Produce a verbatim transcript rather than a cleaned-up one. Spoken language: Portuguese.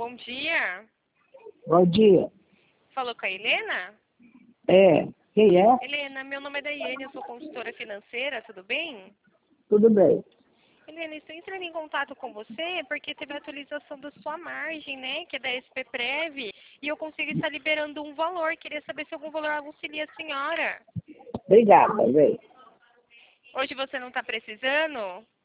bom dia. Bom dia. Falou com a Helena? É, quem é? Helena, meu nome é Daiane, eu sou consultora financeira, tudo bem? Tudo bem. Helena, estou entrando em contato com você porque teve a atualização da sua margem, né, que é da S P Prev, e eu consigo estar liberando um valor. Queria saber se algum valor auxilia a senhora. Obrigada, bem. Hoje você não está precisando?